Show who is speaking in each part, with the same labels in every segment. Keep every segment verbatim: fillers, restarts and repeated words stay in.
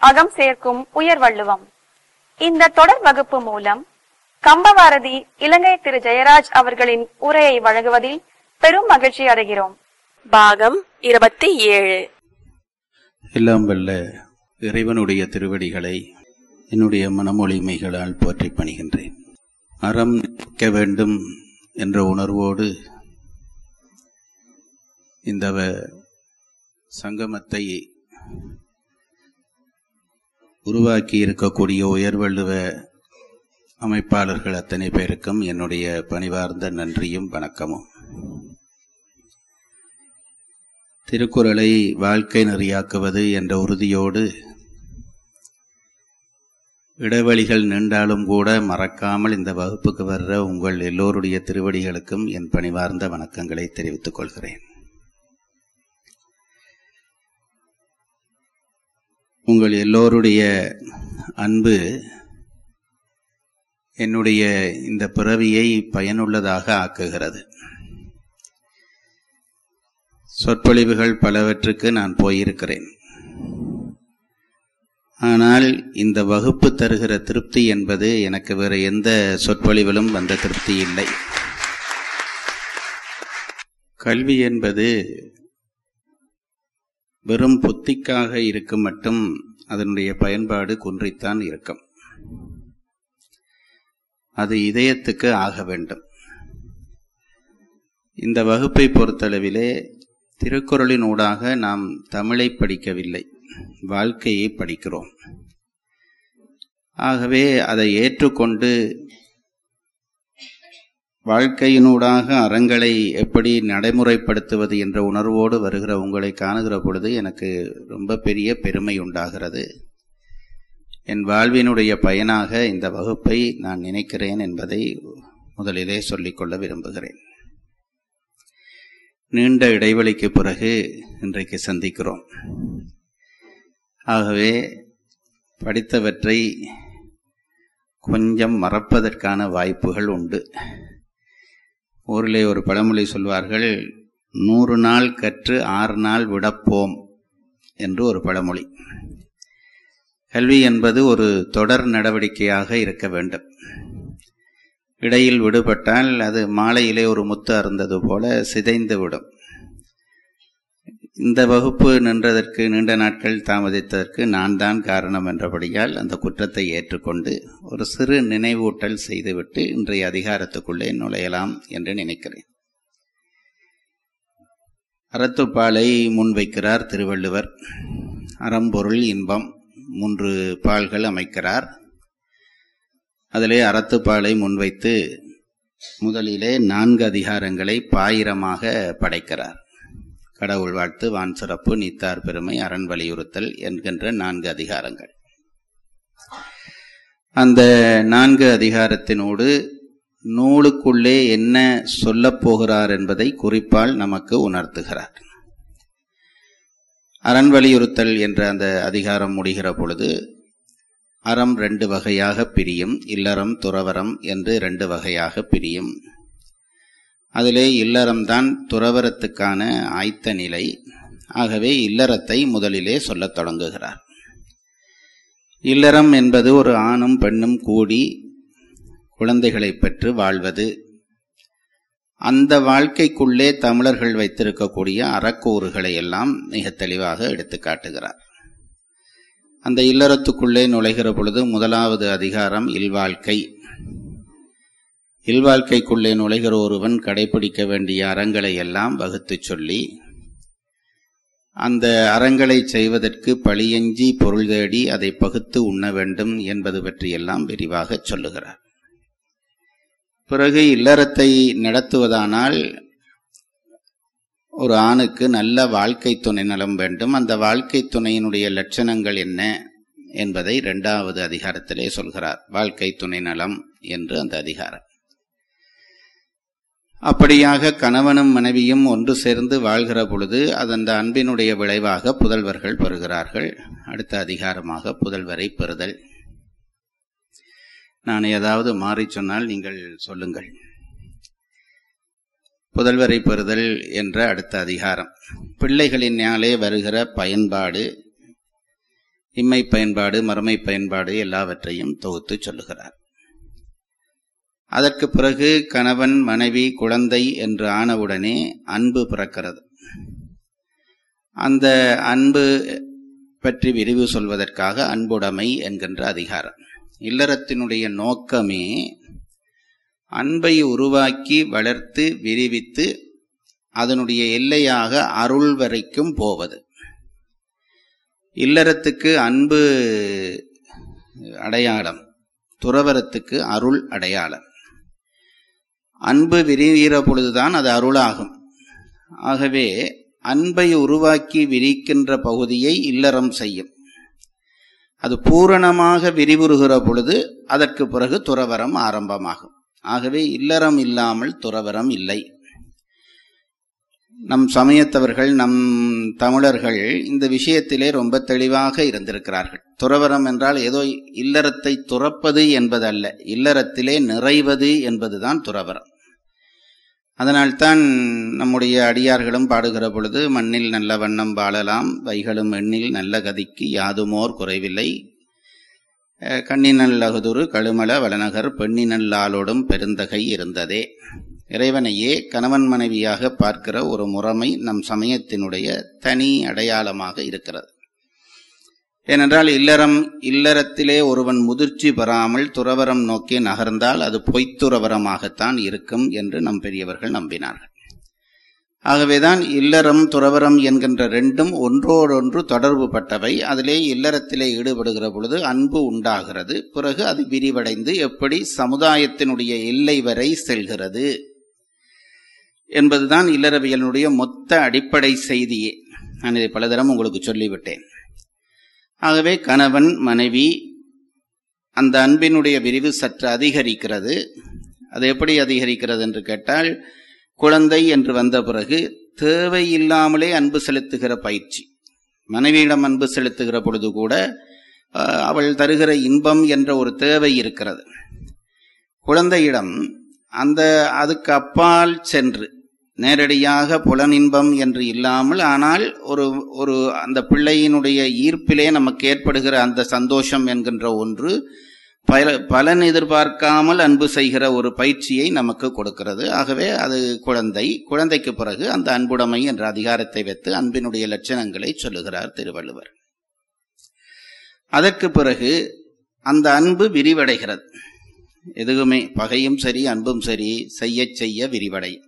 Speaker 1: அகம் சேர்க்கும் உயர் வள்ளுவம். இந்த தொடர் வகுப்பு மூலம் கம்பவாரதி இலங்கை திரு ஜெயராஜ் அவர்களின் உரையை வழங்குவதில் பெரும் மகிழ்ச்சி அடைகிறோம்.
Speaker 2: பாகம் இருபத்தி ஏழு.
Speaker 3: எல்லாம் வல்ல இறைவனுடைய திருவடிகளை என்னுடைய மனமொழிமைகளால் போற்றி பணிகின்றேன். அறம் நிற்க வேண்டும் என்ற உணர்வோடு இந்த சங்கமத்தை உருவாக்கி இருக்கக்கூடிய உயர்வள்ளுவ அமைப்பாளர்கள் அத்தனை பேருக்கும் என்னுடைய பணிவார்ந்த நன்றியும் வணக்கமும். திருக்குறளை வாழ்க்கை நெறியாக்குவது என்ற உறுதியோடு இடைவெளிகள் நீண்டாலும் கூட மறக்காமல் இந்த வகுப்புக்கு வர்ற உங்கள் எல்லோருடைய திருவடிகளுக்கும் என் பணிவார்ந்த வணக்கங்களை தெரிவித்துக் கொள்கிறேன். உங்கள் எல்லோருடைய அன்பு என்னுடைய இந்த பிறவியை பயனுள்ளதாக ஆக்குகிறது. சொற்பொழிவுகள் பலவற்றுக்கு நான் போயிருக்கிறேன். ஆனால் இந்த வகுப்பு தருகிற திருப்தி என்பது எனக்கு வேறு எந்த சொற்பொழிவிலும் வந்த திருப்தி இல்லை. கல்வி என்பது வெறும் புத்திக்காக இருக்கும் மட்டும் அதனுடைய பயன்பாடு குன்றித்தான் இருக்கும். அது இதயத்துக்கு ஆக வேண்டும். இந்த வகுப்பை பொறுத்தளவிலே திருக்குறளின் ஊடாக நாம் தமிழை படிக்கவில்லை, வாழ்க்கையை படிக்கிறோம். ஆகவே அதை ஏற்றுக்கொண்டு வாழ்க்கையினூடாக அறங்களை எப்படி நடைமுறைப்படுத்துவது என்ற உணர்வோடு வருகிற உங்களை காணுகிற பொழுது எனக்கு ரொம்ப பெரிய பெருமை உண்டாகிறது. என் வாழ்வினுடைய பயனாக இந்த வகுப்பை நான் நினைக்கிறேன் என்பதை முதலிலே சொல்லிக்கொள்ள விரும்புகிறேன். நீண்ட இடைவெளிக்கு பிறகு இன்றைக்கு சந்திக்கிறோம். ஆகவே படித்தவற்றை கொஞ்சம் மறப்பதற்கான வாய்ப்புகள் உண்டு. ஊரிலே ஒரு பழமொழி சொல்வார்கள், நூறு நாள் கற்று ஆறு நாள் விடப்போம் என்று ஒரு பழமொழி. கல்வி என்பது ஒரு தொடர் நடவடிக்கையாக இருக்க வேண்டும். இடையில் விடுபட்டால் அது மாலையிலே ஒரு முத்து அருந்தது போல சிதைந்து விடும். இந்த வகுப்பு நின்றதற்கு நீண்ட நாட்கள் தாமதித்ததற்கு நான் தான் காரணம் என்றபடியால் அந்த குற்றத்தை ஏற்றுக்கொண்டு ஒரு சிறு நினைவூட்டல் செய்துவிட்டு இன்றைய அதிகாரத்துக்குள்ளே நுழையலாம் என்று நினைக்கிறேன். அறத்துப்பாலை முன்வைக்கிறார் திருவள்ளுவர். அறம்பொருள் இன்பம் மூன்று பால்கள் அமைக்கிறார். அதிலே அறத்துப்பாலை முன்வைத்து முதலிலே நான்கு அதிகாரங்களை பாயிரமாக படைக்கிறார். கடவுள் வாழ்த்து, வான் சிறப்பு, நீத்தார் பெருமை, அரண் வலியுறுத்தல் என்கின்ற நான்கு அதிகாரங்கள். அந்த நான்கு அதிகாரத்தினோடு நூலுக்குள்ளே என்ன சொல்லப் போகிறார் என்பதை குறிப்பால் நமக்கு உணர்த்துகிறார். அரண் வலியுறுத்தல் என்ற அந்த அதிகாரம் முடிகிற பொழுது அறம் ரெண்டு வகையாக பிரியும். இல்லறம் துறவரம் என்று ரெண்டு வகையாக பிரியும். அதிலே இல்லறம்தான் துறவரத்துக்கான ஆய்த்த நிலை. ஆகவே இல்லறத்தை முதலிலே சொல்லத் தொடங்குகிறார். இல்லறம் என்பது ஒரு ஆணும் பெண்ணும் கூடி குழந்தைகளை பெற்று வாழ்வது. அந்த வாழ்க்கைக்குள்ளே தமிழர்கள் வைத்திருக்கக்கூடிய அறக்கூறுகளை எல்லாம் மிக தெளிவாக எடுத்து காட்டுகிறார். அந்த இல்லறத்துக்குள்ளே நுழைகிற பொழுது முதலாவது அதிகாரம் இல்வாழ்க்கை. இல்வாழ்க்கைக்குள்ளே நுழைகிற ஒருவன் கடைபிடிக்க வேண்டிய அறங்களை எல்லாம் வகுத்து சொல்லி அந்த அறங்களை செய்வதற்கு பழியஞ்சி பொருள் தேடி அதை பகுத்து உண்ண வேண்டும் என்பது பற்றியெல்லாம் விரிவாக சொல்லுகிறார். பிறகு இல்லறத்தை நடத்துவதானால் ஒரு ஆணுக்கு நல்ல வாழ்க்கை துணை நலம் வேண்டும். அந்த வாழ்க்கை துணையினுடைய லட்சணங்கள் என்ன என்பதை இரண்டாவது அதிகாரத்திலே சொல்கிறார். வாழ்க்கை துணை நலம் என்று அந்த அதிகாரம். அப்படியாக கணவனும் மனைவியும் ஒன்று சேர்ந்து வாழ்கிற பொழுது அந்த அன்பினுடைய விளைவாக புதல்வர்கள் பெறுகிறார்கள். அடுத்த அதிகாரமாக புதல்வரை பெறுதல். நான் ஏதாவது மாறி சொன்னால் நீங்கள் சொல்லுங்கள். புதல்வரை பெறுதல் என்ற அடுத்த அதிகாரம். பிள்ளைகளினாலே வருகிற பயன்பாடு இம்மை பயன்பாடு மறுமை பயன்பாடு எல்லாவற்றையும் தொகுத்து சொல்லுகிறார். அதற்கு பிறகு கணவன் மனைவி குழந்தை என்று ஆனவுடனே அன்பு பிறக்கிறது. அந்த அன்பு பற்றி விரிவு சொல்வதற்காக அன்புடைமை என்கின்ற அதிகாரம். இல்லறத்தினுடைய நோக்கமே அன்பை உருவாக்கி வளர்த்து விரிவித்து அதனுடைய எல்லையாக அருள் வரைக்கும் போவது. இல்லறத்துக்கு அன்பு அடையாளம், துறவரத்துக்கு அருள் அடையாளம். அன்பு விரிகிற பொழுதுதான் அது அருளாகும். ஆகவே அன்பை உருவாக்கி விரிக்கின்ற பகுதியை இல்லறம் செய்யும். அது பூரணமாக விரிவுறுகிற பொழுது அதற்கு பிறகு துறவரம் ஆரம்பமாகும். ஆகவே இல்லறம் இல்லாமல் துறவரம் இல்லை. நம் சமயத்தவர்கள், நம் தமிழர்கள் இந்த விஷயத்திலே ரொம்ப தெளிவாக இருந்திருக்கிறார்கள். துறவரம் என்றால் ஏதோ இல்லறத்தை துறப்பது என்பதல்ல, இல்லறத்திலே நிறைவது என்பதுதான் துறவரம். அதனால்தான் நம்முடைய அடியார்களும் பாடுகிற பொழுது மண்ணில் நல்ல வண்ணம் வாழலாம், வைகளும் எண்ணில் நல்ல கதிக்கு யாதுமோர் குறைவில்லை, கண்ணினல் அகுதுரு கழுமல வளநகர் பெண்ணினல் ஆளோடும் பெருந்தகை இருந்ததே. இறைவனையே கணவன் மனைவியாக பார்க்கிற ஒரு முறைமை நம் சமயத்தினுடைய தனி அடையாளமாக இருக்கிறது. ஏனென்றால் இல்லறம் இல்லறத்திலே ஒருவன் முதிர்ச்சி பெறாமல் துறவரம் நோக்கி நகர்ந்தால் அது பொய்த்துறவரமாகத்தான் இருக்கும் என்று நம் பெரியவர்கள் நம்பினார்கள். ஆகவேதான் இல்லறம் துறவரம் என்கின்ற ரெண்டும் ஒன்றோடொன்று தொடர்பு பட்டவை. அதிலே இல்லறத்திலே ஈடுபடுகிற பொழுது அன்பு உண்டாகிறது. பிறகு அது விரிவடைந்து எப்படி சமுதாயத்தினுடைய எல்லை வரை செல்கிறது என்பதுதான் இல்லறவியலுடைய மொத்த அடிப்படை செய்தியே. நான் இதை பலதரம் உங்களுக்கு சொல்லிவிட்டேன். ஆகவே கணவன் மனைவி அந்த அன்பினுடைய விரிவு சற்று அதிகரிக்கிறது. அது எப்படி அதிகரிக்கிறது என்று கேட்டால், குழந்தை என்று வந்த பிறகு தேவையில்லாமலே அன்பு செலுத்துகிற பயிற்சி. மனைவியிடம் அன்பு செலுத்துகிற பொழுது கூட அவள் தருகிற இன்பம் என்ற ஒரு தேவை இருக்கிறது. குழந்தையிடம் அந்த அதுக்கு அப்பால் சென்று நேரடியாக புலனின்பம் என்று இல்லாமல், ஆனால் ஒரு ஒரு அந்த பிள்ளையினுடைய ஈர்ப்பிலே நமக்கு ஏற்படுகிற அந்த சந்தோஷம் என்கின்ற ஒன்று பல பலன் எதிர்பார்க்காமல் அன்பு செய்கிற ஒரு பயிற்சியை நமக்கு கொடுக்கிறது. ஆகவே அது குழந்தை. குழந்தைக்கு பிறகு அந்த அன்புடைமை என்ற அதிகாரத்தை வைத்து அன்பினுடைய லட்சணங்களை சொல்லுகிறார் திருவள்ளுவர். அதற்கு பிறகு அந்த அன்பு விரிவடைகிறது. எதுவுமே பகையும் சரி அன்பும் சரி செய்ய செய்ய விரிவடையும்.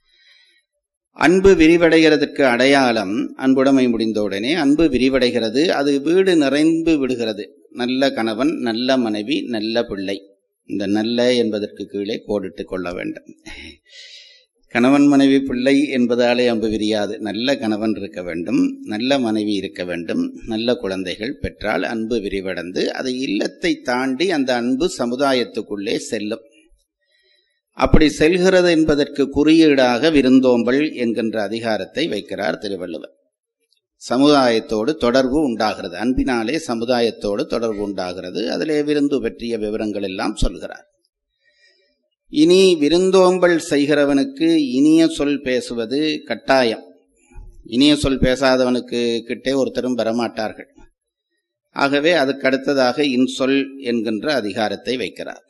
Speaker 3: அன்பு விரிவடைகிறதுக்கு அடையாளம் அன்புடைமை முடிந்தவுடனே அன்பு விரிவடைகிறது. அது வீடு நிறைந்து விடுகிறது. நல்ல கணவன், நல்ல மனைவி, நல்ல பிள்ளை. இந்த நல்ல என்பதற்கு கீழே கோடிட்டு கொள்ள வேண்டும். கணவன் மனைவி பிள்ளை என்பதாலே அன்பு விரியாது. நல்ல கணவன் இருக்க வேண்டும், நல்ல மனைவி இருக்க வேண்டும், நல்ல குழந்தைகள் பெற்றால் அன்பு விரிவடைந்து அது இல்லத்தை தாண்டி அந்த அன்பு சமுதாயத்துக்குள்ளே செல்லும். அப்படி செல்கிறது என்பதற்கு குறியீடாக விருந்தோம்பல் என்கின்ற அதிகாரத்தை வைக்கிறார் திருவள்ளுவர். சமுதாயத்தோடு தொடர்பு உண்டாகிறது. அன்பினாலே சமுதாயத்தோடு தொடர்பு உண்டாகிறது. அதிலே விருந்து பற்றிய விவரங்கள் எல்லாம் சொல்கிறார். இனி விருந்தோம்பல் செய்கிறவனுக்கு இனிய சொல் பேசுவது கட்டாயம். இனிய சொல் பேசாதவனுக்கு கிட்டே ஒருத்தரும் வரமாட்டார்கள். ஆகவே அதுக்கு அடுத்ததாக இன்சொல் என்கின்ற அதிகாரத்தை வைக்கிறார்.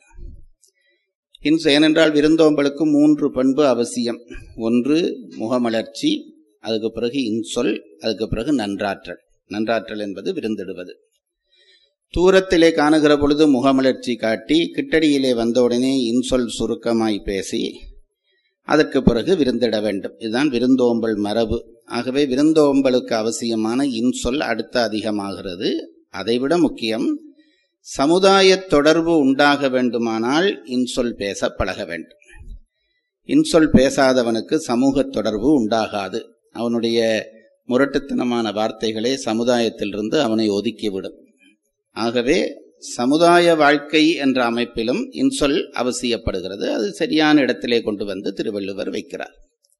Speaker 3: இன்சு ஏனென்றால் விருந்தோம்பலுக்கு மூன்று பண்பு அவசியம். ஒன்று முகமலர்ச்சி, அதுக்கு பிறகு இன்சொல், அதுக்கு பிறகு நன்றாற்றல். நன்றாற்றல் என்பது விருந்திடுவது. தூரத்திலே காணுகிற பொழுது முகமலர்ச்சி காட்டி, கிட்டடியிலே வந்தவுடனே இன்சொல் சுருக்கமாய் பேசி அதற்கு பிறகு விருந்திட வேண்டும். இதுதான் விருந்தோம்பல் மரபு. ஆகவே விருந்தோம்பலுக்கு அவசியமான இன்சொல் அடுத்த அதிகமாகிறது. அதைவிட முக்கியம், சமுதாய தொடர்பு உண்டாக வேண்டுமானால் இன்சொல் பேச பழக வேண்டும். இன்சொல் பேசாதவனுக்கு சமூக தொடர்பு உண்டாகாது. அவனுடைய முரட்டுத்தனமான வார்த்தைகளே சமுதாயத்திலிருந்து அவனை ஒதுக்கிவிடும். ஆகவே சமுதாய வாழ்க்கை என்ற அமைப்பிலும் இன்சொல் அவசியப்படுகிறது. அது சரியான இடத்திலே கொண்டு வந்து திருவள்ளுவர் வைக்கிறார்.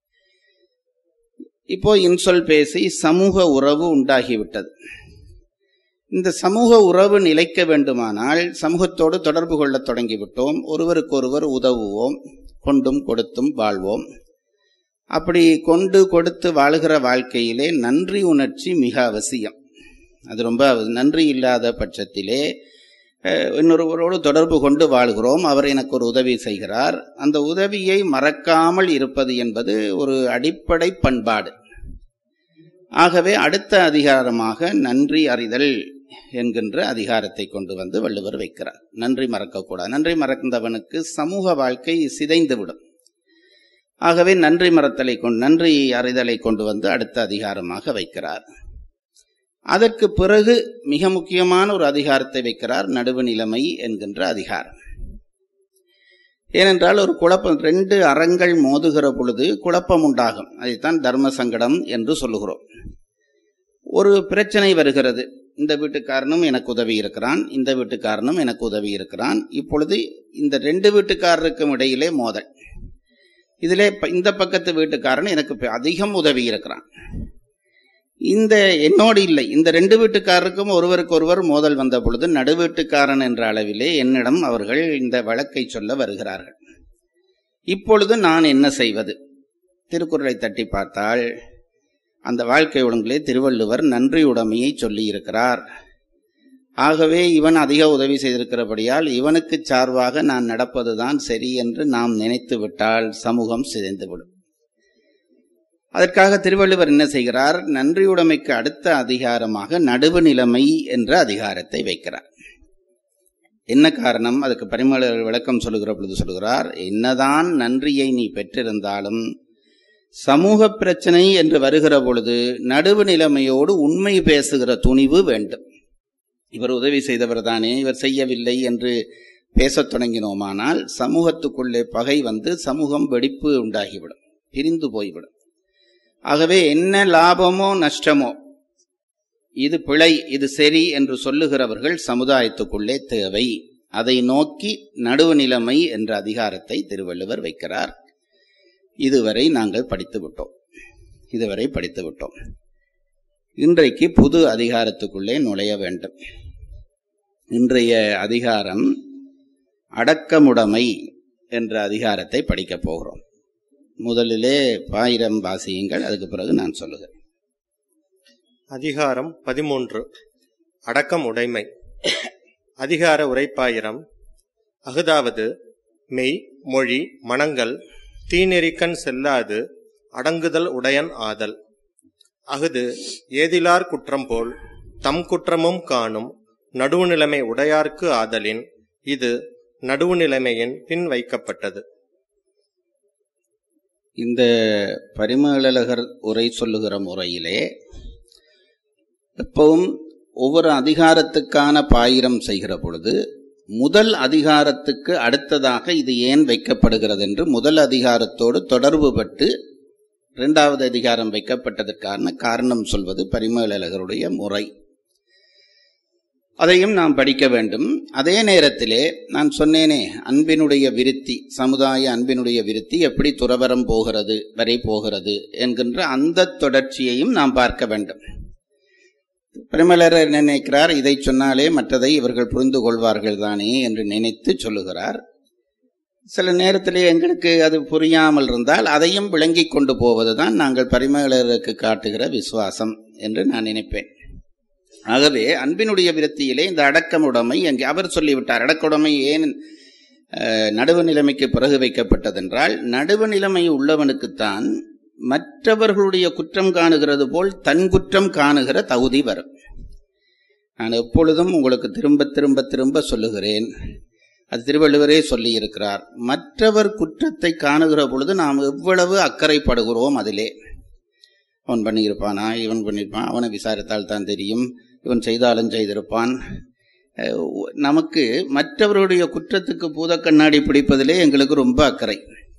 Speaker 3: இப்போ இன்சொல் பேசி சமூக உறவு உண்டாகிவிட்டது. இந்த சமூக உறவு நிலைக்க வேண்டுமானால் சமூகத்தோடு தொடர்பு கொள்ள தொடங்கிவிட்டோம். ஒருவருக்கொருவர் உதவுவோம், கொண்டும் கொடுத்தும் வாழ்வோம். அப்படி கொண்டு கொடுத்து வாழுகிற வாழ்க்கையிலே நன்றி உணர்ச்சி மிக அவசியம். அது ரொம்ப நன்றி இல்லாத பட்சத்திலே இன்னொருவரோடு தொடர்பு கொண்டு வாழ்கிறோம், அவர் எனக்கு ஒரு உதவி செய்கிறார், அந்த உதவியை மறக்காமல் இருப்பது என்பது ஒரு அடிப்படை பண்பாடு. ஆகவே அடுத்த அதிகாரமாக நன்றி அறிதல் என்கின்ற அதிகாரத்தை கொண்டு வந்து வள்ளுவர் வைக்கிறார். நன்றி மறக்கக்கூடாது. நன்றி மறந்தவனுக்கு சமூக வாழ்க்கை சிதைந்துவிடும். ஆகவே நன்றி மறத்தலை கொண்டு நன்றி அறிதலை கொண்டு வந்து அடுத்த அதிகாரமாக வைக்கிறார். அதற்கு பிறகு மிக முக்கியமான ஒரு அதிகாரத்தை வைக்கிறார், நடுவு நிலைமை என்கின்ற அதிகாரம். ஏனென்றால் ஒரு குழப்பம், ரெண்டு அறங்கள் மோதுகிற பொழுது குழப்பம் உண்டாகும். அதைத்தான் தர்ம சங்கடம் என்று சொல்லுகிறோம். ஒரு பிரச்சனை வருகிறது, இந்த வீட்டுக்காரனும் எனக்கு உதவி இருக்கிறான், இந்த வீட்டுக்காரனும் எனக்கு உதவி இருக்கிறான். இப்பொழுது இந்த ரெண்டு வீட்டுக்காரருக்கும் இடையிலே மோதல். இதிலே இந்த பக்கத்து வீட்டுக்காரன் எனக்கு அதிகம் உதவி இருக்கிறான், இந்த என்னோடு இல்லை, இந்த ரெண்டு வீட்டுக்காரருக்கும் ஒருவருக்கு ஒருவர் மோதல் வந்த பொழுது நடுவீட்டுக்காரன் என்ற அளவிலே என்னிடம் அவர்கள் இந்த வழக்கை சொல்ல வருகிறார்கள். இப்பொழுது நான் என்ன செய்வது? திருக்குறளை தட்டி பார்த்தால் அந்த வாழ்க்கை ஒழுங்கிலே திருவள்ளுவர் நன்றியுடைமையை சொல்லி இருக்கிறார். ஆகவே இவன் அதிக உதவி செய்திருக்கிறபடியால் இவனுக்கு சார்பாக நான் நடப்பதுதான் சரி என்று நாம் நினைத்து விட்டால் சமூகம் சிதைந்துவிடும். அதற்காக திருவள்ளுவர் என்ன செய்கிறார்? நன்றியுடைமைக்கு அடுத்த அதிகாரமாக நடுவு நிலைமை என்ற அதிகாரத்தை வைக்கிறார். என்ன காரணம்? அதுக்கு பரிமளர் விளக்கம் சொல்லுகிற பொழுது சொல்கிறார், என்னதான் நன்றியை நீ பெற்றிருந்தாலும் சமூக பிரச்சனை என்று வருகிற பொழுது நடுவு நிலைமையோடு உண்மை பேசுகிற துணிவு வேண்டும். இவர் உதவி செய்தவர் தானே, இவர் செய்யவில்லை என்று பேசத் தொடங்கினோமானால் சமூகத்துக்குள்ளே பகை வந்து சமூகம் வெடிப்பு உண்டாகிவிடும், பிரிந்து போய்விடும். ஆகவே என்ன லாபமோ நஷ்டமோ, இது பிழை இது சரி என்று சொல்லுகிறவர்கள் சமுதாயத்துக்குள்ளே தேவை. அதை நோக்கி நடுவு நிலைமை என்ற அதிகாரத்தை திருவள்ளுவர் வைக்கிறார். இதுவரை நாங்கள் படித்து விட்டோம் இதுவரை படித்து விட்டோம் இன்றைக்கு புது அதிகாரத்துக்குள்ளே நுழைய வேண்டும். இன்றைய அதிகாரம் அடக்கமுடைமை என்ற அதிகாரத்தை படிக்கப் போகிறோம். முதலிலே பாயிரம் வாசியுங்கள், அதுக்கு பிறகு நான் சொல்லுகிறேன்.
Speaker 4: அதிகாரம் பதிமூன்று, அடக்கம் உடைமை. அதிகார உரைப்பாயிரம். அஃதாவது மெய் மொழி மனங்கள் தீநெறிக்கண் செல்லாது அடங்குதல் உடையன் ஆதல். அஃது ஏதிலார் குற்றம் போல் தம் குற்றமும் காணும் நடுவு நிலைமை உடையார்க்கு ஆதலின் இது நடுவு நிலைமையின் பின் வைக்கப்பட்டது.
Speaker 3: இந்த பரிமேலழகர் உரை சொல்லுகிற முறையிலே எப்பவும் ஒவ்வொரு அதிகாரத்துக்கான பாயிரம் செய்கிற பொழுது முதல் அதிகாரத்துக்கு அடுத்ததாக இது ஏன் வைக்கப்படுகிறது என்று முதல் அதிகாரத்தோடு தொடர்பு பட்டு இரண்டாவது அதிகாரம் வைக்கப்பட்டதற்கான காரணம் சொல்வது பரிமேலழகருடைய முறை. அதையும் நாம் படிக்க வேண்டும். அதே நேரத்திலே நான் சொன்னேனே, அன்பினுடைய விருத்தி, சமுதாய அன்பினுடைய விருத்தி எப்படி துறவரம் போகிறது வரை போகிறது என்கின்ற அந்த தொடர்ச்சியையும் நாம் பார்க்க வேண்டும். பரிமேலழகர் நினைக்கிறார், இதை சொன்னாலே மற்றதை இவர்கள் புரிந்து கொள்வார்கள் தானே என்று நினைத்து சொல்லுகிறார். சில நேரத்திலே எங்களுக்கு அது புரியாமல் இருந்தால் அதையும் விளங்கி கொண்டு போவதுதான் நாங்கள் பரிமேலழகருக்கு காட்டுகிற விசுவாசம் என்று நான் நினைப்பேன். ஆகவே அன்பினுடைய விருத்தியிலே இந்த அடக்கமுடைமை அங்கே அவர் சொல்லிவிட்டார். அடக்கமுடைமை ஏன் நடுவு நிலைமைக்கு பிறகு வைக்கப்பட்டதென்றால், நடுவு நிலைமை உள்ளவனுக்குத்தான் மற்றவர்களுடைய குற்றம் காணுகிறது போல் தன் குற்றம் காணுகிற தகுதி வரும். நான் எப்பொழுதும் உங்களுக்கு திரும்ப திரும்ப திரும்ப சொல்லுகிறேன், அது திருவள்ளுவரே சொல்லி இருக்கிறார். மற்றவர் குற்றத்தை காணுகிற பொழுது நாம் எவ்வளவு அக்கறைப்படுகிறோம் அதிலே. அவன் பண்ணியிருப்பானா, இவன் பண்ணியிருப்பான், அவனை விசாரித்தால் தான் தெரியும், இவன் செய்தாலும் செய்திருப்பான். நமக்கு மற்றவருடைய குற்றத்துக்கு பூத கண்ணாடி பிடிப்பதிலே எங்களுக்கு ரொம்ப அக்கறை.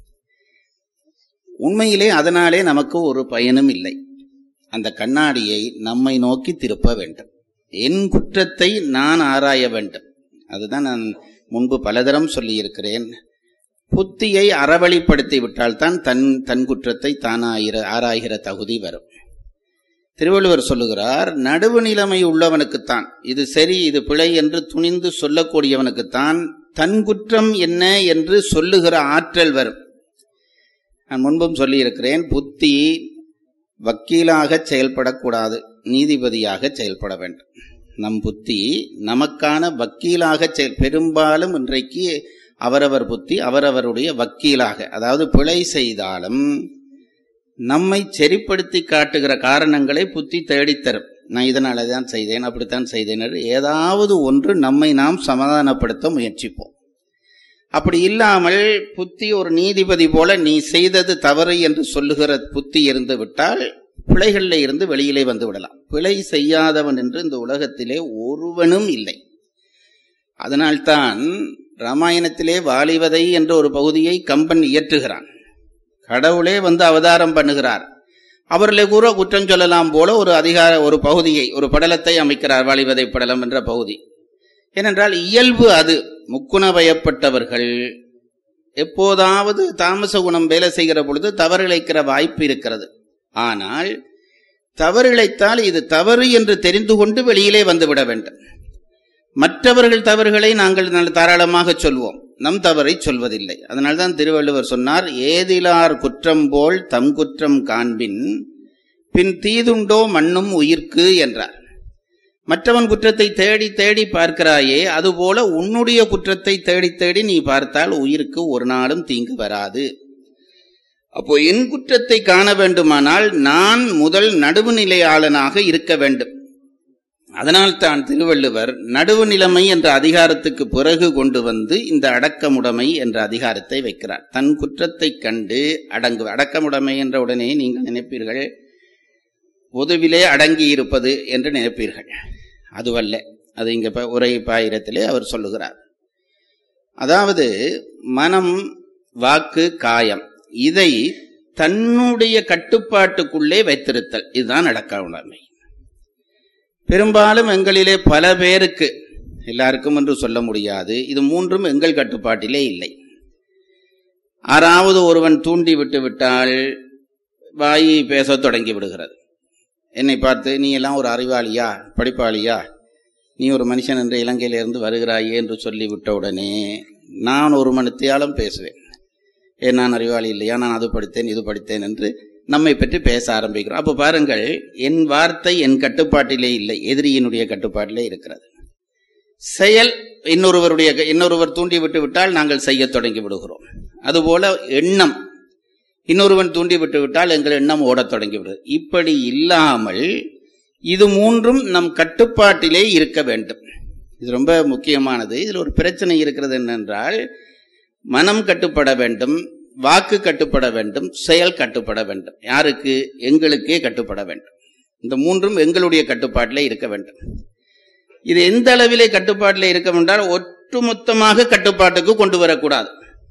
Speaker 3: உண்மையிலே அதனாலே நமக்கு ஒரு பயனும் இல்லை. அந்த கண்ணாடியை நம்மை நோக்கி திருப்ப வேண்டும். என் குற்றத்தை நான் ஆராய வேண்டும். அதுதான் நான் முன்பு பலதரம் சொல்லியிருக்கிறேன். புத்தியை அறவழிப்படுத்தி விட்டால் தான் தன் தன் குற்றத்தை தான் ஆராய்கிற தகுதி வரும். திருவள்ளுவர் சொல்லுகிறார், நடுவு நிலைமை உள்ளவனுக்குத்தான், இது சரி இது பிழை என்று துணிந்து சொல்லக்கூடியவனுக்குத்தான் தன் குற்றம் என்ன என்று சொல்லுகிற ஆற்றல் வரும். நான் முன்பும் சொல்லியிருக்கிறேன், புத்தி வக்கீலாக செயல்படக்கூடாது. நீதிபதியாக செயல்பட வேண்டும். நம் புத்தி நமக்கான வக்கீலாக செயல் பெரும்பாலும் இன்றைக்கு அவரவர் புத்தி அவரவருடைய வக்கீலாக, அதாவது பிழை செய்தாலும் நம்மை சரிப்படுத்தி காட்டுகிற காரணங்களை புத்தி தேடித்தரும். நான் இதனால தான் செய்தேன், அப்படித்தான் செய்தேன், ஏதாவது ஒன்று நம்மை நாம் சமாதானப்படுத்த முயற்சிப்போம். அப்படி இல்லாமல் புத்தி ஒரு நீதிபதி போல நீ செய்தது தவறு என்று சொல்லுகிற புத்தி இருந்து விட்டால் பிழைகளில் இருந்து வெளியிலே வந்து விடலாம். பிழை செய்யாதவன் என்று இந்த உலகத்திலே ஒருவனும் இல்லை. அதனால்தான் ராமாயணத்திலே வாலிவதை என்ற ஒரு பகுதியை கம்பன் இயற்றுகிறான். கடவுளே வந்து அவதாரம் பண்ணுகிறார். அவர்களை கூற குற்றம் சொல்லலாம் போல ஒரு அதிகார ஒரு பகுதியை ஒரு படலத்தை அமைக்கிறார், வாலிவதை படலம் என்ற பகுதி. ஏனென்றால் இயல்பு அது. முக்குண பயப்பட்டவர்கள் எப்போதாவது தாமச குணம் வேலை செய்கிற பொழுது தவறிழைக்கிற வாய்ப்பு இருக்கிறது. ஆனால் தவறிழைத்தால் இது தவறு என்று தெரிந்து கொண்டு வெளியிலே வந்துவிட வேண்டும். மற்றவர்கள் தவறுகளை நாங்கள் தாராளமாக சொல்வோம், நம் தவறை சொல்வதில்லை. அதனால்தான் திருவள்ளுவர் சொன்னார், ஏதிலார் குற்றம் போல் தம் குற்றம் காண்பின் பின் தீதுண்டோ மண்ணும் உயிர்க்கு என்றார். மற்றவன் குற்றத்தை தேடி தேடி பார்க்கிறாயே, அதுபோல உன்னுடைய குற்றத்தை தேடி தேடி நீ பார்த்தால் உயிருக்கு ஒரு நாளும் தீங்கு வராது. அப்போ என் குற்றத்தை காண வேண்டுமானால் நான் முதல் நடுவுநிலையாளனாக இருக்க வேண்டும். அதனால் தான் திருவள்ளுவர் நடுவு நிலைமை என்ற அதிகாரத்துக்கு பிறகு கொண்டு வந்து இந்த அடக்கமுடைமை என்ற அதிகாரத்தை வைக்கிறார். தன் குற்றத்தை கண்டு அடங்கு. அடக்கமுடைமை என்ற உடனே நீங்கள் நினைப்பீர்கள் பொதுவிலே அடங்கி இருப்பது என்று நினைப்பீர்கள். அதுவல்ல. அது இங்க உரை பாயிரத்திலே அவர் சொல்லுகிறார். அதாவது மனம், வாக்கு, காயம் இதை தன்னுடைய கட்டுப்பாட்டுக்குள்ளே வைத்திருத்தல், இதுதான் அடக்கமுடைமை. பெரும்பாலும் எங்களிலே பல பேருக்கு, எல்லாருக்கும் என்று சொல்ல முடியாது, இது மூன்றும் எங்கள் கட்டுப்பாட்டிலே இல்லை. ஆறாவது ஒருவன் தூண்டி விட்டு விட்டால் வாய் பேச தொடங்கி விடுகிறது. என்னை பார்த்து நீ எல்லாம் ஒரு அறிவாளியா, படிப்பாளியா, நீ ஒரு மனுஷன் என்று இலங்கையிலிருந்து வருகிறாயே என்று சொல்லிவிட்ட உடனே நான் ஒரு மணித்தியாலும் பேசுவேன். ஏன் நான் அறிவாளி இல்லையா, நான் அது படித்தேன் இது படித்தேன் என்று நம்மை பற்றி பேச ஆரம்பிக்கிறோம். அப்போ பாருங்கள், என் வார்த்தை என் கட்டுப்பாட்டிலே இல்லை, எதிரியினுடைய கட்டுப்பாட்டிலே இருக்கிறது. செயல் இன்னொருவருடைய இன்னொருவர் தூண்டி விட்டு விட்டால் நாங்கள் செய்ய தொடங்கி விடுகிறோம். அதுபோல எண்ணம் இன்னொருவன் தூண்டி விட்டு விட்டால் எங்கள் எண்ணம் ஓடத் தொடங்கிவிடுது. இப்படி இல்லாமல் இது மூன்றும் நம் கட்டுப்பாட்டிலே இருக்க வேண்டும். இது ரொம்ப முக்கியமானது. இதில் ஒரு பிரச்சனை இருக்கிறது என்னென்றால், மனம் கட்டுப்பட வேண்டும், வாக்கு கட்டுப்பட வேண்டும், செயல் கட்டுப்பட வேண்டும். யாருக்கு? எங்களுக்கே கட்டுப்பட வேண்டும். இந்த மூன்றும் எங்களுடைய கட்டுப்பாட்டிலே இருக்க வேண்டும். இது எந்த அளவிலே கட்டுப்பாட்டிலே இருக்க வேண்டால் ஒட்டுமொத்தமாக கட்டுப்பாட்டுக்கு கொண்டு வரக்கூடாது.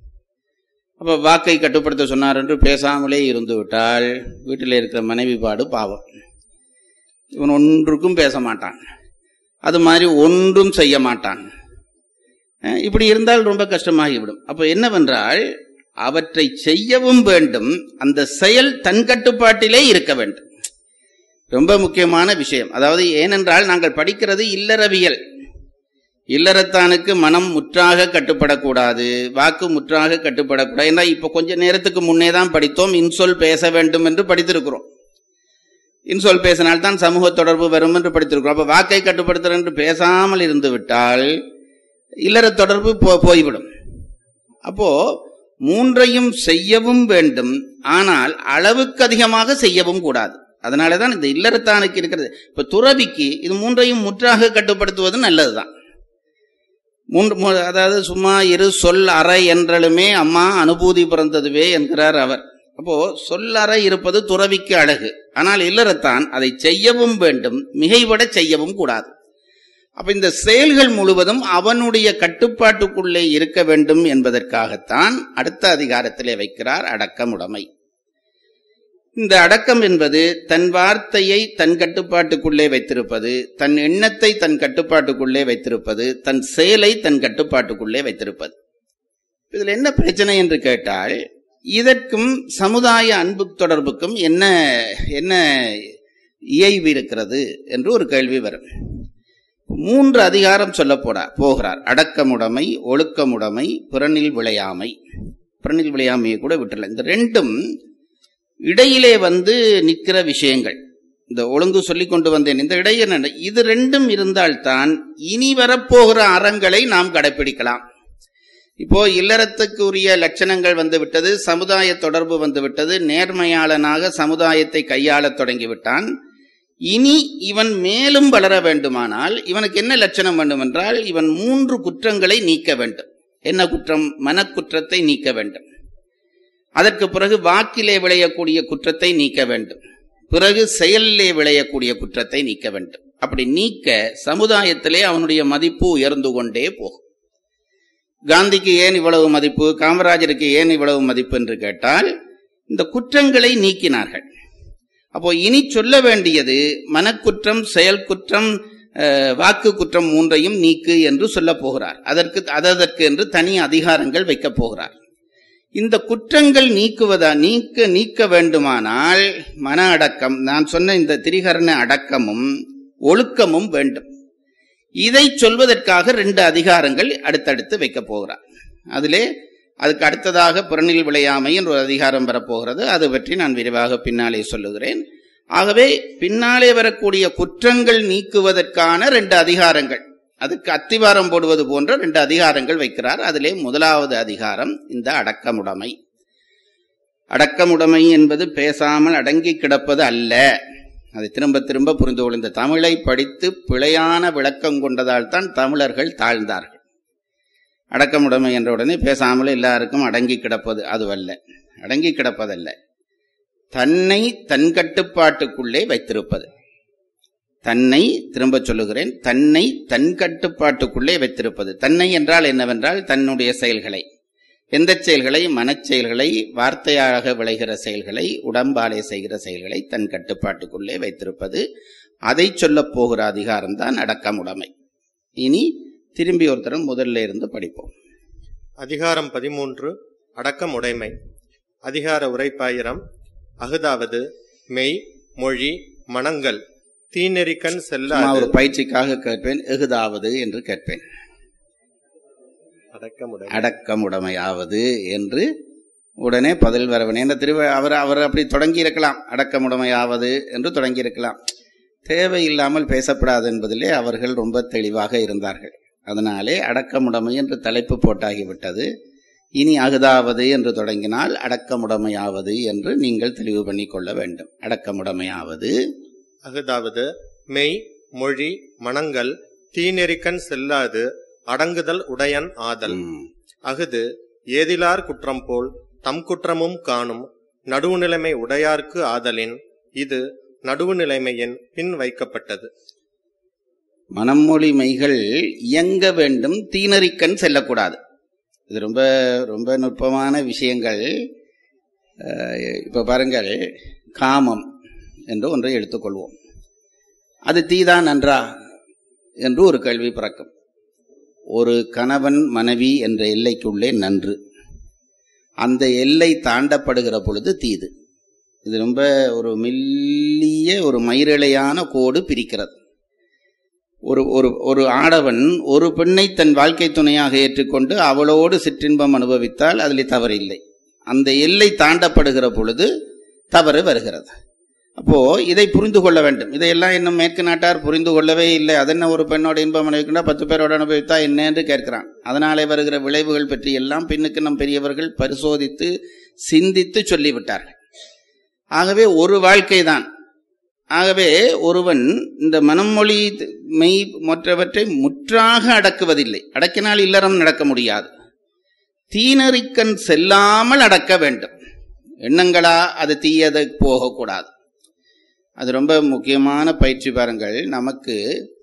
Speaker 3: அப்ப வாக்கை கட்டுப்படுத்த சொன்னார் என்று பேசாமலே இருந்து விட்டால் வீட்டில் இருக்கிற மனைவி பாடு பாவம். இவன் ஒன்றுக்கும் பேச மாட்டான், அது மாதிரி ஒன்றும் செய்ய மாட்டான். இப்படி இருந்தால் ரொம்ப கஷ்டமாகிவிடும். அப்ப என்னவென்றால் அவற்றை செய்யவும் வேண்டும், அந்த செயல் தன் கட்டுப்பாட்டிலே இருக்க வேண்டும். ரொம்ப முக்கியமான விஷயம். அதாவது ஏனென்றால் நாங்கள் படிக்கிறது இல்லறவியல். இல்லறத்தானுக்கு மனம் முற்றாக கட்டுப்படக்கூடாது, வாக்கு முற்றாக கட்டுப்படக்கூடாது. ஏன்னா இப்ப கொஞ்ச நேரத்துக்கு முன்னே தான் படித்தோம், இன்சொல் பேச வேண்டும் என்று படித்திருக்கிறோம். இன்சொல் பேசினால்தான் சமூக தொடர்பு வரும் என்று படித்திருக்கிறோம். அப்ப வாக்கை கட்டுப்படுத்துற என்று பேசாமல் இருந்து விட்டால் இல்லற தொடர்பு போய்விடும். அப்போ மூன்றையும் செய்யவும் வேண்டும், ஆனால் அளவுக்கு அதிகமாக செய்யவும் கூடாது. அதனாலதான் இந்த இல்லறத்தானுக்கு இருக்கிறது. இப்ப துறவிக்கு இது மூன்றையும் முற்றாக கட்டுப்படுத்துவது நல்லதுதான். மூன்று அதாவது சும்மா இரு சொல் அறை என்றாலுமே அம்மா அனுபூதி பிறந்ததுவே என்கிறார் அவர். அப்போ சொல்லறை இருப்பது துறவிக்கு அழகு. ஆனால் இல்லறத்தான் அதை செய்யவும் வேண்டும், மிகைபட செய்யவும் கூடாது. அப்ப இந்த செயல்கள் முழுவதும் அவனுடைய கட்டுப்பாட்டுக்குள்ளே இருக்க வேண்டும் என்பதற்காகத்தான் அடுத்த அதிகாரத்திலே வைக்கிறார் அடக்கமுடைமை. இந்த அடக்கம் என்பது தன் வார்த்தையை தன் கட்டுப்பாட்டுக்குள்ளே வைத்திருப்பது, தன் எண்ணத்தை தன் கட்டுப்பாட்டுக்குள்ளே வைத்திருப்பது, தன் செயலை தன் கட்டுப்பாட்டுக்குள்ளே வைத்திருப்பது. இதுல என்ன பிரச்சனை என்று கேட்டால், இதற்கும் சமுதாய அன்பு தொடர்புக்கும் என்ன என்ன இயைவு இருக்கிறது என்று ஒரு கேள்வி வரும். மூன்று அதிகாரம் சொல்ல போடா போகிறார். அடக்கமுடைமை, ஒழுக்கமுடைமை, புறனில் விளையாமை. புறனில் விளையாமையை கூட விட்டுல. இந்த ரெண்டும் இடையிலே வந்து நிற்கிற விஷயங்கள். இந்த ஒழுங்கு சொல்லிக் கொண்டு வந்தேன். இந்த இடையே இது ரெண்டும் இருந்தால்தான் இனி வரப்போகிற அறங்களை நாம் கடைபிடிக்கலாம். இப்போ இல்லறத்துக்கு உரிய லட்சணங்கள் வந்துவிட்டது, சமுதாய தொடர்பு வந்துவிட்டது, நேர்மையாளனாக சமுதாயத்தை கையாளத் தொடங்கிவிட்டான். இனி இவன் மேலும் வளர வேண்டுமானால் இவனுக்கு என்ன லட்சணம் வேண்டும் என்றால், இவன் மூன்று குற்றங்களை நீக்க வேண்டும். என்ன குற்றம்? மனக்குற்றத்தை நீக்க வேண்டும். அதற்கு பிறகு வாக்கிலே விளையக்கூடிய குற்றத்தை நீக்க வேண்டும். பிறகு செயலிலே விளையக்கூடிய குற்றத்தை நீக்க வேண்டும். அப்படி நீக்க சமுதாயத்திலே அவனுடைய மதிப்பு உயர்ந்து கொண்டே போகும். காந்திக்கு ஏன் இவ்வளவு மதிப்பு, காமராஜருக்கு ஏன் இவ்வளவு மதிப்பு என்று கேட்டால் இந்த குற்றங்களை நீக்கினார்கள். அப்போ இனி சொல்ல வேண்டியது மனக்குற்றம், செயல் குற்றம், வாக்கு குற்றம் மூன்றையும் நீக்கு என்று சொல்ல போகிறார். அதற்கு அதற்கு என்று தனி அதிகாரங்கள் வைக்கப் போகிறார். இந்த குற்றங்கள் நீக்குவதா நீக்க நீக்க வேண்டுமானால் மன அடக்கம், நான் சொன்ன இந்த திரிகரண அடக்கமும் ஒழுக்கமும் வேண்டும். இதை சொல்வதற்காக ரெண்டு அதிகாரங்கள் அடுத்தடுத்து வைக்க போகிறார். அதிலே அதுக்கு அடுத்ததாக புறநில் விளையாமை என்ற ஒரு அதிகாரம் வரப்போகிறது. அது பற்றி நான் விரிவாக பின்னாலே சொல்லுகிறேன். ஆகவே பின்னாலே வரக்கூடிய குற்றங்கள் நீக்குவதற்கான ரெண்டு அதிகாரங்கள், அதுக்கு அத்திவாரம் போடுவது போன்ற ரெண்டு அதிகாரங்கள் வைக்கிறார். அதிலே முதலாவது அதிகாரம் இந்த அடக்கமுடைமை. அடக்கமுடைமை என்பது பேசாமல் அடங்கி கிடப்பது அல்ல. அதை திரும்ப திரும்ப புரிந்து கொள்ள, இந்த தமிழை படித்து பிழையான விளக்கம் கொண்டதால் தான் தமிழர்கள் தாழ்ந்தார்கள். அடக்கமுடைமை என்ற உடனே பேசாமல் எல்லாருக்கும் அடங்கி கிடப்பது அதுவல்ல, அடங்கி கிடப்பதல்ல, தன்னை தன் கட்டுப்பாட்டுக்குள்ளே வைத்திருப்பது. தன்னை, திரும்ப சொல்லுகிறேன், தன்னை தன் கட்டுப்பாட்டுக்குள்ளே வைத்திருப்பது. தன்னை என்றால் என்னவென்றால் தன்னுடைய செயல்களை, எந்த செயல்களை? மனச்செயல்களை, வார்த்தையாக விளைகிற செயல்களை, உடம்பாலே செய்கிற செயல்களை தன் கட்டுப்பாட்டுக்குள்ளே வைத்திருப்பது. அதை சொல்ல போகிற அதிகாரம் தான் அடக்கமுடைமை. இனி திரும்பி ஒருத்தரம் முதல்ல இருந்து படிப்போம்.
Speaker 4: அதிகாரம் பதிமூன்று, அடக்கமுடைமை. அதிகார உரைப்பாயிரம். அஃதாவது மெய், மொழி, மனங்கள் தீநெறிக்கண் செல்லாது.
Speaker 3: ஒரு பயிற்சிக்காக கேட்பேன், எகுதாவது என்று கேட்பேன். அடக்கமுடைமையாவது என்று உடனே பதில் வரவன். என்ன திருவ அவர் அவர் அப்படி தொடங்கி இருக்கலாம், அடக்கமுடைமையாவது என்று தொடங்கி இருக்கலாம். தேவையில்லாமல் பேசப்படாது என்பதிலே அவர்கள் ரொம்ப தெளிவாக இருந்தார்கள். அதனாலே அடக்கமுடைமை என்று தலைப்பு போட்டாகிவிட்டது. இனி அகுதாவது என்று தொடங்கினால் அடக்கமுடைமையாவது என்று நீங்கள் தெளிவு பண்ணி கொள்ள வேண்டும். அடக்கமுடைமையாவது
Speaker 4: அகுதாவது மெய், மொழி, மனங்கள் தீநெறிக்கண் செல்லாது அடங்குதல் உடையன் ஆதல். அகுது ஏதிலார் குற்றம் போல் தம் குற்றமும் காணும் நடுவுநிலைமை உடையார்க்கு ஆதலின் இது நடுவுநிலைமையின் பின் வைக்கப்பட்டது.
Speaker 3: மனமொழி மெய்கள் இயங்க வேண்டும், தீநெறிக்கண் செல்லக்கூடாது. இது ரொம்ப ரொம்ப நுட்பமான விஷயங்கள். இப்ப பாருங்கள், காமம் என்று ஒன்றை எடுத்துக்கொள்வோம். அது தீதான் நன்றா என்று ஒரு கேள்வி பிறக்கும். ஒரு கணவன் மனைவி என்ற எல்லைக்குள்ளே நன்று, அந்த எல்லை தாண்டப்படுகிற பொழுது தீது. இது ரொம்ப ஒரு மெல்லிய ஒரு மயிரிழையான கோடு பிரிக்கிறது. ஒரு ஒரு ஆடவன் ஒரு பெண்ணை தன் வாழ்க்கை துணையாக ஏற்றுக்கொண்டு அவளோடு சிற்றின்பம் அனுபவித்தால் அதில் தவறு இல்லை. அந்த எல்லை தாண்டப்படுகிற பொழுது தவறு வருகிறது. அப்போ இதை புரிந்து கொள்ள வேண்டும். இதையெல்லாம் இன்னும் மேற்கு நாட்டார் புரிந்து கொள்ளவே இல்லை. அதென்ன ஒரு பெண்ணோட இன்பம் அனுபவிக்கின்றா பத்து பேரோட அனுபவித்தா என்ன என்று கேட்கிறான். அதனாலே வருகிற விளைவுகள் பற்றி எல்லாம் பின்னுக்கு நம் பெரியவர்கள் பரிசோதித்து சிந்தித்து சொல்லிவிட்டார்கள். ஆகவே ஒரு வாழ்க்கை தான். ஆகவே ஒருவன் இந்த மனமொழி மெய் மற்றவற்றை முற்றாக அடக்குவதில்லை. அடக்கினால் இல்லறம் நடக்க முடியாது. தீநெறிக்கண் செல்லாமல் அடக்க வேண்டும். எண்ணங்களா அது தீயது போகக்கூடாது. அது ரொம்ப முக்கியமான பயிற்சி. பாருங்கள், நமக்கு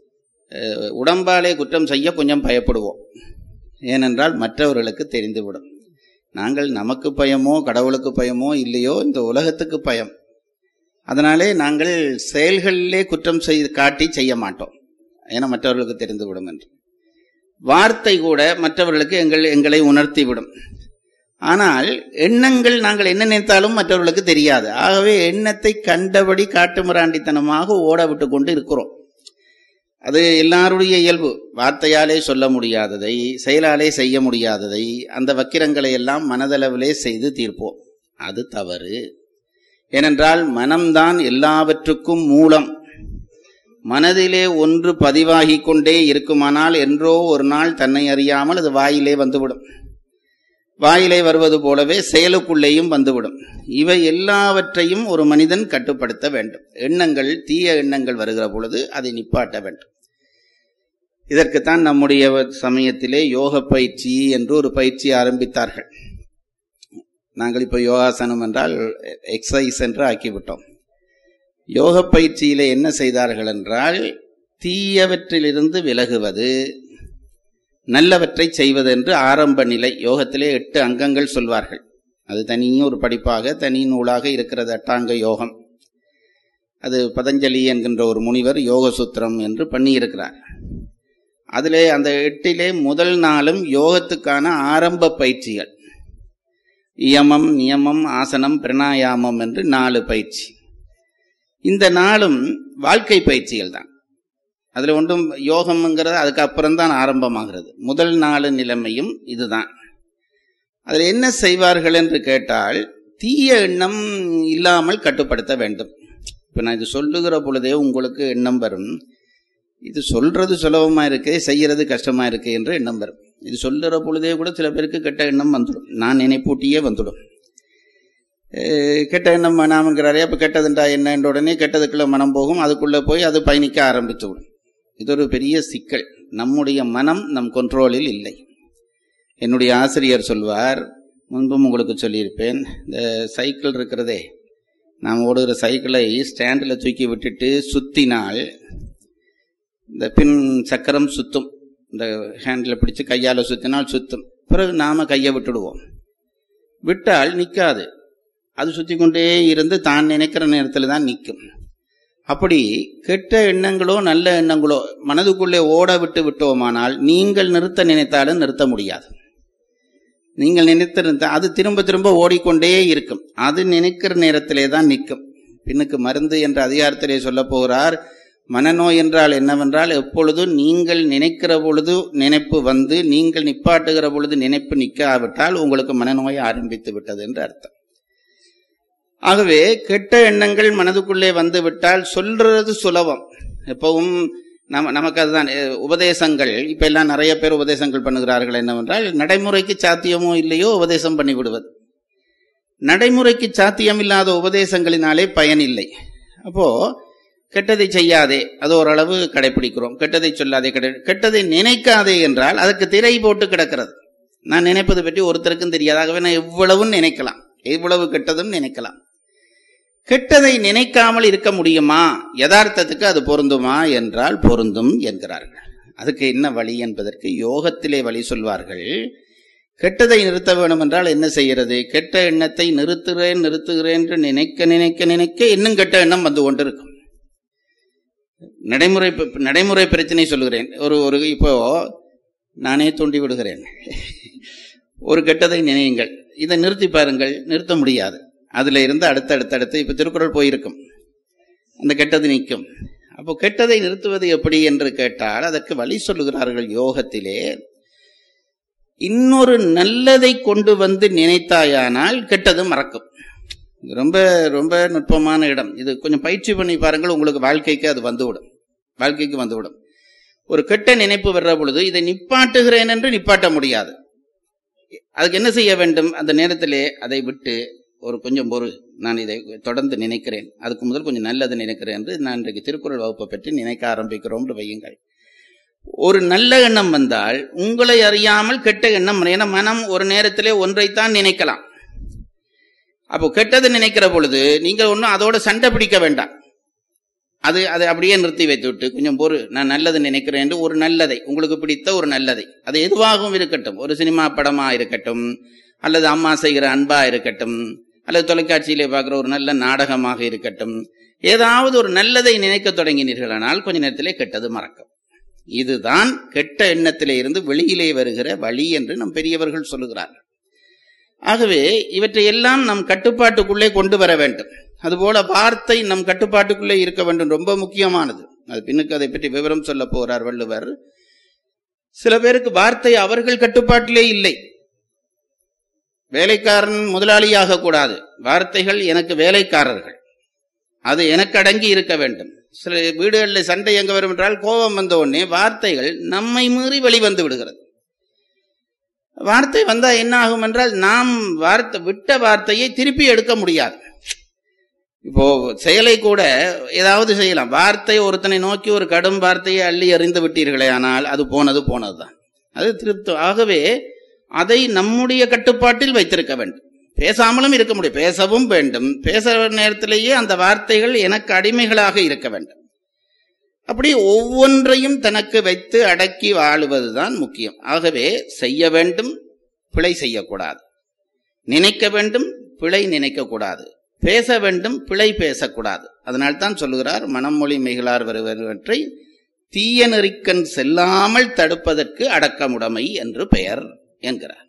Speaker 3: உடம்பாலே குற்றம் செய்ய கொஞ்சம் பயப்படுவோம். ஏனென்றால் மற்றவர்களுக்கு தெரிந்துவிடும். நாங்கள் நமக்கு பயமோ கடவுளுக்கு பயமோ இல்லையோ, இந்த உலகத்துக்கு பயம். அதனாலே நாங்கள் செயல்களிலே குற்றம் செய்து காட்டி செய்ய மாட்டோம், ஏன்னா மற்றவர்களுக்கு தெரிந்துவிடும் என்று. வார்த்தை கூட மற்றவர்களுக்கு எங்கள் எங்களை உணர்த்திவிடும். ஆனால் எண்ணங்கள் நாங்கள் என்ன நினைத்தாலும் மற்றவர்களுக்கு தெரியாது. ஆகவே எண்ணத்தை கண்டபடி காட்டுமிராண்டித்தனமாக ஓட விட்டு கொண்டு இருக்கிறோம். அது எல்லாருடைய இயல்பு. வார்த்தையாலே சொல்ல முடியாததை, செயலாலே செய்ய முடியாததை, அந்த வக்கிரங்களை எல்லாம் மனதளவிலே செய்து தீர்ப்போம். அது தவறு. ஏனென்றால் மனம்தான் எல்லாவற்றுக்கும் மூலம். மனதிலே ஒன்று பதிவாகிக் கொண்டே இருக்குமானால் என்றோ ஒரு நாள் தன்னை அறியாமல் அது வாயிலே வந்துவிடும். வாயிலே வருவது போலவே செயலுக்குள்ளேயும் வந்துவிடும். இவை எல்லாவற்றையும் ஒரு மனிதன் கட்டுப்படுத்த வேண்டும். எண்ணங்கள், தீய எண்ணங்கள் வருகிற பொழுது அதை நிப்பாட்ட வேண்டும். இதற்குத்தான் நம்முடைய சமயத்திலே யோக பயிற்சி என்று ஒரு பயிற்சி ஆரம்பித்தார்கள். நாங்கள் இப்போ யோகாசனம் என்றால் எக்ஸசைஸ் என்று ஆக்கிவிட்டோம். யோக பயிற்சியிலே என்ன செய்தார்கள் என்றால், தீயவற்றிலிருந்து விலகுவது, நல்லவற்றை செய்வது என்று ஆரம்ப நிலை. யோகத்திலே எட்டு அங்கங்கள் சொல்வார்கள். அது தனியும் ஒரு படிப்பாக தனி நூலாக இருக்கிறது, அட்டாங்க யோகம். அது பதஞ்சலி என்கின்ற ஒரு முனிவர் யோக சூத்திரம் என்று பண்ணியிருக்கிறார். அதிலே அந்த எட்டிலே முதல் நாளும் யோகத்துக்கான ஆரம்ப பயிற்சிகள், இயமம், நியமம், ஆசனம், பிரணாயாமம் என்று நாலு பயிற்சி. இந்த நாளும் வாழ்க்கை பயிற்சிகள் தான். அதுல ஒன்றும் யோகம்ங்கிறது அதுக்கு அப்புறம்தான் ஆரம்பமாகிறது. முதல் நாலு நிலைமையும் இதுதான். அதில் என்ன செய்வார்கள் என்று கேட்டால், தீய எண்ணம் இல்லாமல் கட்டுப்படுத்த வேண்டும். இப்ப நான் இது சொல்லுகிற பொழுதே உங்களுக்கு எண்ணம் வரும், இது சொல்றது சுலபமா இருக்கு, செய்யறது கஷ்டமா இருக்கு என்று எண்ணம் வரும். இது சொல்லுற பொழுதே கூட சில பேருக்கு கெட்ட எண்ணம் வந்துடும், நான் நினைப்பூட்டியே வந்துடும். கெட்ட எண்ணம் வேணாம்ங்கிறாரே, அப்ப கெட்டதுண்டா என்ன என்ற உடனே கெட்டதுக்குள்ள மனம் போகும், அதுக்குள்ள போய் அது பயணிக்க ஆரம்பித்து விடும். இது ஒரு பெரிய சிக்கல். நம்முடைய மனம் நம் கண்ட்ரோலில் இல்லை. என்னுடைய ஆசிரியர் சொல்வார், முன்பும் உங்களுக்கு சொல்லியிருப்பேன், இந்த சைக்கிள் இருக்கிறதே, நாம் ஓடுகிற சைக்கிளை ஸ்டாண்டில் தூக்கி விட்டுட்டு சுத்தினால் இந்த பின் சக்கரம் சுத்தும், இந்த ஹேண்டில் பிடிச்சு கையால் சுத்தினால் சுத்தும். பிறகு நாம கையை விட்டுடுவோம். விட்டால் நிற்காது, அது சுத்தி கொண்டே இருந்து தான் நினைக்கிற நேரத்தில் தான் நிற்கும். அப்படி கெட்ட எண்ணங்களோ நல்ல எண்ணங்களோ மனதுக்குள்ளே ஓட விட்டு விட்டோமானால் நீங்கள் நிறுத்த நினைத்தாலும் நிறுத்த முடியாது. நீங்கள் நினைத்திருந்த அது திரும்ப திரும்ப ஓடிக்கொண்டே இருக்கும். அது நினைக்கிற நேரத்திலே தான் நிற்கும். பின்னுக்கு மருந்து என்ற அதிகாரத்திலே சொல்ல போகிறார். மனநோய் என்றால் என்னவென்றால், எப்பொழுதும் நீங்கள் நினைக்கிற பொழுது நினைப்பு வந்து நீங்கள் நிப்பாட்டுகிற பொழுது நினைப்பு நிற்காவிட்டால் உங்களுக்கு மனநோய் ஆரம்பித்து விட்டது என்று அர்த்தம். ஆகவே கெட்ட எண்ணங்கள் மனதுக்குள்ளே வந்து விட்டால் சொல்றது சுலபம். எப்பவும் நம்ம நமக்கு அதுதான் உபதேசங்கள். இப்ப எல்லாம் நிறைய பேர் உபதேசங்கள் பண்ணுகிறார்கள். என்னவென்றால், நடைமுறைக்கு சாத்தியமோ இல்லையோ உபதேசம் பண்ணிவிடுவது. நடைமுறைக்கு சாத்தியம் இல்லாத உபதேசங்களினாலே பயன் இல்லை. அப்போ கெட்டதை செய்யாதே, அது ஓரளவு கடைபிடிக்கிறோம். கெட்டதை சொல்லாதே, கடை கெட்டதை நினைக்காதே என்றால் அதுக்கு திரை போட்டு கிடக்கிறது. நான் நினைப்பது பற்றி ஒருத்தருக்கும் தெரியாதாகவே நான் எவ்வளவும் நினைக்கலாம், எவ்வளவு கெட்டதும் நினைக்கலாம். கெட்டதை நினைக்காமல் இருக்க முடியுமா? யதார்த்தத்துக்கு அது பொருந்துமா என்றால் பொருந்தும் என்கிறார்கள். அதுக்கு என்ன வழி என்பதற்கு யோகத்திலே வழி சொல்வார்கள். கெட்டதை நிறுத்த வேண்டும் என்றால் என்ன செய்கிறது? கெட்ட எண்ணத்தை நிறுத்துகிறேன் நிறுத்துகிறேன் என்று நினைக்க நினைக்க நினைக்க இன்னும் கெட்ட எண்ணம் வந்து கொண்டிருக்கும். நடைமுறை நடைமுறை பிரச்சனை சொல்லுகிறேன். ஒரு ஒரு இப்போ நானே தூண்டி விடுகிறேன், ஒரு கெட்டதை நினையுங்கள், இதை நிறுத்தி பாருங்கள், நிறுத்த முடியாது. அதுல இருந்து அடுத்த அடுத்தடுத்து இப்ப திருக்குறள் போயிருக்கும், அந்த கெட்டது நிற்கும். அப்போ கெட்டதை நிறுத்துவது எப்படி என்று கேட்டால் அதற்கு வழி சொல்லுகிறார்கள் யோகத்திலே. இன்னொரு நல்லதை கொண்டு வந்து நினைத்தாயானால் கெட்டது மறக்கும். ரொம்ப ரொம்ப நுட்பமான இடம் இது. கொஞ்சம் பயிற்சி பண்ணி பாருங்கள், உங்களுக்கு வாழ்க்கைக்கு அது வந்துவிடும், வாழ்க்கைக்கு வந்துவிடும். ஒரு கெட்ட நினைப்பு வர்ற பொழுது இதை நிப்பாட்டுகிறேன் என்று நிப்பாட்ட முடியாது. அதுக்கு என்ன செய்ய வேண்டும்? அந்த நேரத்திலே அதை விட்டு ஒரு கொஞ்சம் பொறு, நான் இதை தொடர்ந்து நினைக்கிறேன், அதுக்கு முதல் கொஞ்சம் நல்லது நினைக்கிறேன் என்று நான் இன்றைக்கு திருக்குறள் வகுப்பை பற்றி நினைக்க ஆரம்பிக்கிறோம் என்று வையுங்கள். ஒரு நல்ல எண்ணம் வந்தால் உங்களை அறியாமல் கெட்ட எண்ணம், ஏன்னா மனம் ஒரு நேரத்திலே ஒன்றைத்தான் நினைக்கலாம். அப்போ கெட்டது நினைக்கிற பொழுது நீங்கள் ஒன்றும் அதோட சண்டை பிடிக்க வேண்டாம். அது அதை அப்படியே நிறுத்தி வைத்து விட்டு கொஞ்சம் பொறு, நான் நல்லது நினைக்கிறேன் என்று ஒரு நல்லதை, உங்களுக்கு பிடித்த ஒரு நல்லதை, அது எதுவாகவும் இருக்கட்டும், ஒரு சினிமா படமா இருக்கட்டும், அல்லது அம்மா செய்கிற அன்பா இருக்கட்டும், அல்லது தொலைக்காட்சியிலே பார்க்கிற ஒரு நல்ல நாடகமாக இருக்கட்டும், ஏதாவது ஒரு நல்லதை நினைக்க தொடங்கினீர்களானால் கொஞ்ச நேரத்திலே கெட்டது மறக்கும். இதுதான் கெட்ட எண்ணத்திலே இருந்து வெளியிலே வருகிற வழி என்று நம் பெரியவர்கள் சொல்லுகிறார்கள். ஆகவே இவற்றை எல்லாம் நம் கட்டுப்பாட்டுக்குள்ளே கொண்டு வர வேண்டும். அதுபோல வார்த்தை நம் கட்டுப்பாட்டுக்குள்ளே இருக்க வேண்டும், ரொம்ப முக்கியமானது. அது பின்னுக்கு அதை பற்றி விவரம் சொல்ல போகிறார் வள்ளுவர். சில பேருக்கு வார்த்தை அவர்கள் கட்டுப்பாட்டிலே இல்லை. வேலைக்காரன் முதலாளியாக கூடாது. வார்த்தைகள் எனக்கு வேலைக்காரர்கள், அது எனக்கு அடங்கி இருக்க வேண்டும். சில வீடுகளில் சண்டை எங்க வரும் என்றால், கோபம் வந்த உடனே வார்த்தைகள் நம்மை மீறி வெளிவந்து விடுகிறது. வார்த்தை வந்தா என்ன ஆகும் என்றால், நாம் வார்த்தை விட்ட வார்த்தையை திருப்பி எடுக்க முடியாது. இப்போ செயலை கூட ஏதாவது செய்யலாம். வார்த்தை ஒருத்தனை நோக்கி ஒரு கடும் வார்த்தையை அள்ளி எறிந்து விட்டீர்களே, ஆனால் அது போனது போனதுதான், அது திருப்தி. ஆகவே அதை நம்முடைய கட்டுப்பாட்டில் வைத்திருக்க வேண்டும். பேசாமலும் இருக்க முடியும், பேசவும் வேண்டும். பேசுற நேரத்திலேயே அந்த வார்த்தைகள் எனக்கு அடிமைகளாக இருக்க வேண்டும். அப்படி ஒவ்வொன்றையும் தனக்கு வைத்து அடக்கி வாழுவதுதான் முக்கியம். ஆகவே செய்ய வேண்டும், பிழை செய்யக்கூடாது. நினைக்க வேண்டும், பிழை நினைக்கக்கூடாது. பேச வேண்டும், பிழை பேசக்கூடாது. அதனால்தான் சொல்லுகிறார், மனம் மொழி மெய்களார் வருவனவற்றை தீய நெறிக்கண் செல்லாமல் தடுப்பதற்கு அடக்கமுடைமை என்று பெயர் என்கிறார்.